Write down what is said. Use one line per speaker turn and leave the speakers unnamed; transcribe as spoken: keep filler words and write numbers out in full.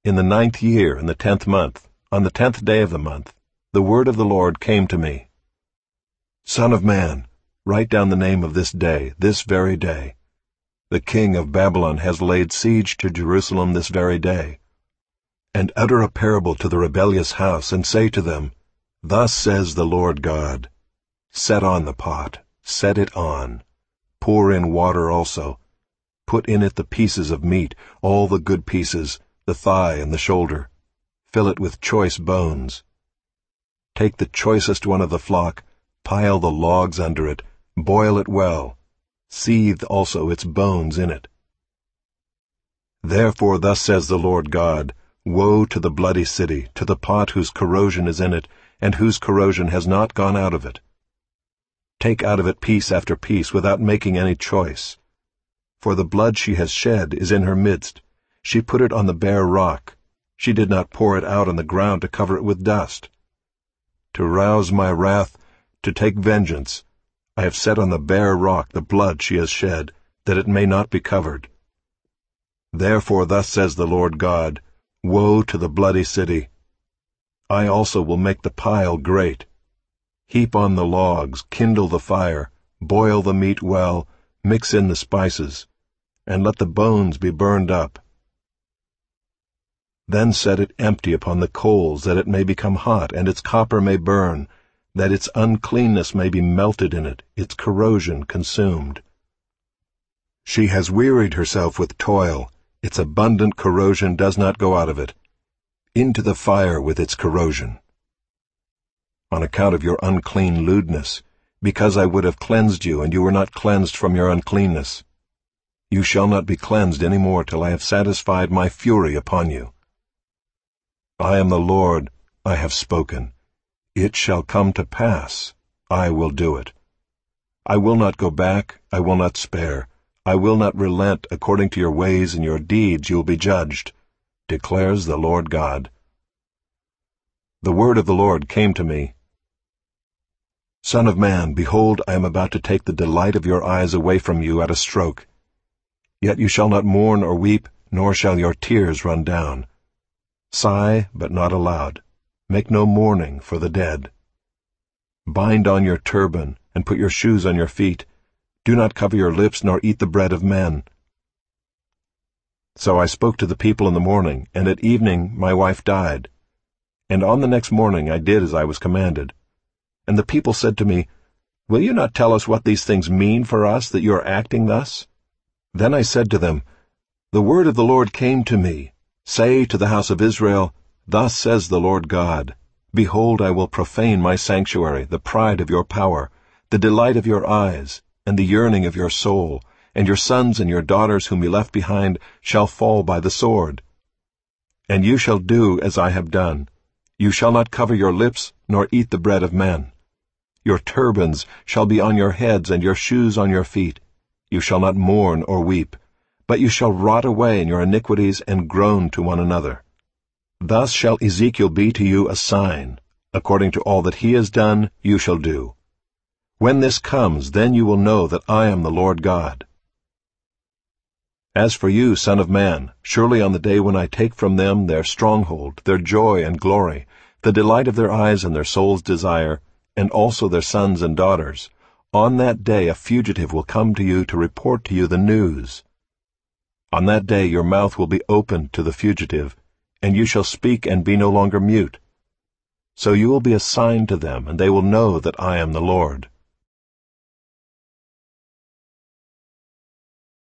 In the ninth year, in the tenth month, on the tenth day of the month, the word of the Lord came to me. Son of man, write down the name of this day, this very day. The king of Babylon has laid siege to Jerusalem this very day. And utter a parable to the rebellious house, and say to them, Thus says the Lord God, Set on the pot, set it on. Pour in water also. Put in it the pieces of meat, all the good pieces, the thigh and the shoulder. Fill it with choice bones. Take the choicest one of the flock, pile the logs under it, boil it well. Seethe also its bones in it. Therefore thus says the Lord God, Woe to the bloody city, to the pot whose corrosion is in it, and whose corrosion has not gone out of it. Take out of it piece after piece, without making any choice. For the blood she has shed is in her midst. She put it on the bare rock. She did not pour it out on the ground to cover it with dust. To rouse my wrath, to take vengeance, I have set on the bare rock the blood she has shed, that it may not be covered. Therefore thus says the Lord God, Woe to the bloody city! I also will make the pile great. Heap on the logs, kindle the fire, boil the meat well, mix in the spices, and let the bones be burned up. Then set it empty upon the coals, that it may become hot, and its copper may burn, that its uncleanness may be melted in it, its corrosion consumed. She has wearied herself with toil, its abundant corrosion does not go out of it. Into the fire with its corrosion. On account of your unclean lewdness, because I would have cleansed you, and you were not cleansed from your uncleanness. You shall not be cleansed any more till I have satisfied my fury upon you. I am the Lord, I have spoken. It shall come to pass, I will do it. I will not go back, I will not spare. I will not relent. According to your ways and your deeds you will be judged, declares the Lord God. The word of the Lord came to me. Son of man, behold, I am about to take the delight of your eyes away from you at a stroke. Yet you shall not mourn or weep, nor shall your tears run down. Sigh, but not aloud. Make no mourning for the dead. Bind on your turban, and put your shoes on your feet. Do not cover your lips, nor eat the bread of men. So I spoke to the people in the morning, and at evening my wife died. And on the next morning I did as I was commanded. And the people said to me, Will you not tell us what these things mean for us, that you are acting thus? Then I said to them, The word of the Lord came to me. Say to the house of Israel, Thus says the Lord God, Behold, I will profane my sanctuary, the pride of your power, the delight of your eyes, and the yearning of your soul, and your sons and your daughters whom you left behind shall fall by the sword. And you shall do as I have done. You shall not cover your lips, nor eat the bread of men. Your turbans shall be on your heads, and your shoes on your feet. You shall not mourn or weep, but you shall rot away in your iniquities and groan to one another. Thus shall Ezekiel be to you a sign. According to all that he has done, you shall do. When this comes, then you will know that I am the Lord God. As for you, son of man, surely on the day when I take from them their stronghold, their joy and glory, the delight of their eyes and their soul's desire, and also their sons and daughters, on that day a fugitive will come to you to report to you the news. On that day your mouth will be opened to the fugitive, and you shall speak and be no longer mute. So you will be a sign to them, and they will know that I am the Lord.